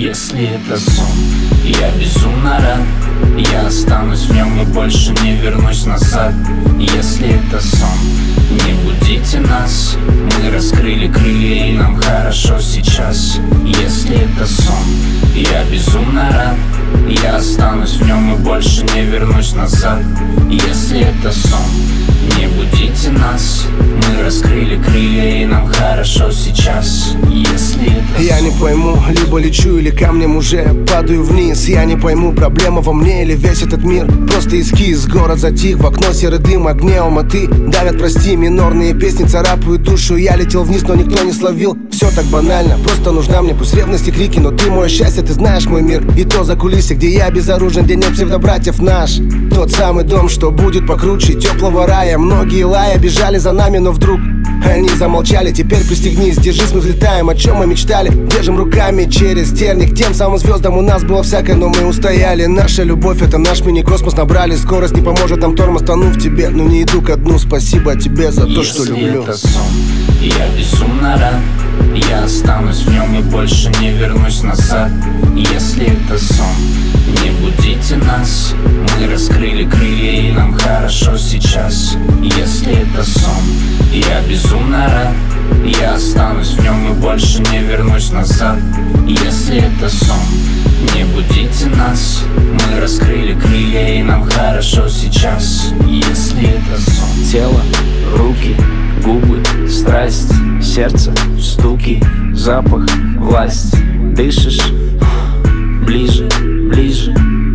Если это сон, я безумно рад. Я останусь в нем и больше не вернусь назад. Если это сон, не будите нас. Мы раскрыли крылья и нам хорошо сейчас. Если это сон, я безумно рад. Я останусь в нем и больше не вернусь назад. Если это сон, не будите нас. Мы раскрыли крылья и нам хорошо сейчас. Если это я сон, не пойму, либо лечу или камнем уже падаю вниз. Я не пойму, проблема во мне или весь этот мир. Просто эскиз, город затих, в окно серый дым, огне Алматы давят, прости, минорные песни царапают душу. Я летел вниз, но никто не словил. Все так банально, просто нужна мне пусть ревность и крики. Но ты мое счастье, ты знаешь мой мир. И то за кулисы, где я безоружен, где нет псевдобратьев наш. Тот самый дом, что будет покруче теплого рая. Многие лая бежали за нами, но вдруг они замолчали. Теперь пристегнись, держись, мы взлетаем. О чем мы мечтали, держим руками через терник. Тем самым звездам у нас было всякое, но мы устояли. Наша любовь — это наш мини-космос. Набрали скорость, не поможет нам тормоз, тону в тебе. Но не иду ко дну, спасибо тебе за то, что люблю. Если это сон, я безумно рад. Я останусь в нем и больше не вернусь назад. Если это сон, не будите нас. Мы раскрыли крылья и нам хорошо сейчас. Если это сон, я безумно рад. Я останусь в нем и больше не вернусь назад. Если это сон, не будите нас. Мы раскрыли крылья и нам хорошо сейчас. Если это сон. Тело, руки, губы, страсть, сердце, стуки, запах, власть. Дышишь ближе, ближе.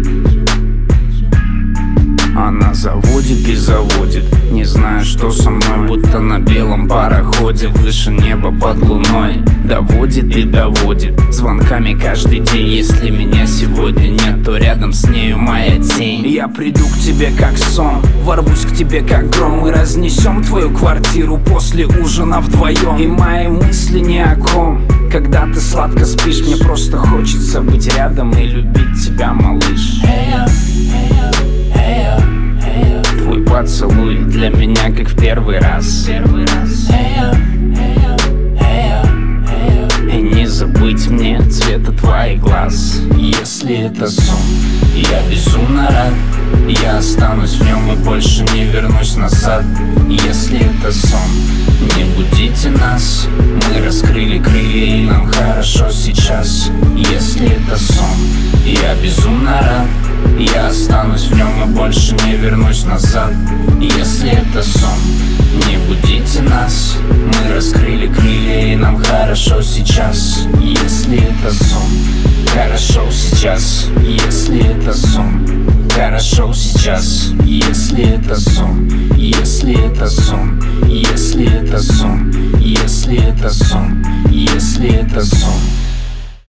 Она заводит и заводит, не знаю, что со мной, будто на белом пароходе выше неба под луной. Доводит и доводит звонками каждый день. Если меня сегодня нет, то рядом с нею моя тень. Я приду к тебе как сон, ворвусь к тебе как гром. Мы разнесем твою квартиру после ужина вдвоем. И мои мысли ни о ком. Когда ты сладко спишь, мне просто хочется быть рядом и любить тебя, малыш. Твой поцелуй для меня как в первый раз. И не забыть мне цвета твоих глаз. Если это сон, я безумно рад. Я останусь в нем и больше не вернусь назад. Если это сон, не будите нас. Мы раскрыли крылья и нам хорошо сейчас. Если это сон, я безумно рад. Я останусь в нем и больше не вернусь назад. Если это сон, не будите нас. Мы раскрыли крылья и нам хорошо сейчас. Если это сон, хорошо сейчас. Если это сон, хорошо сейчас. Если это сон, если это сон, если это сон, если это сон, если это сон.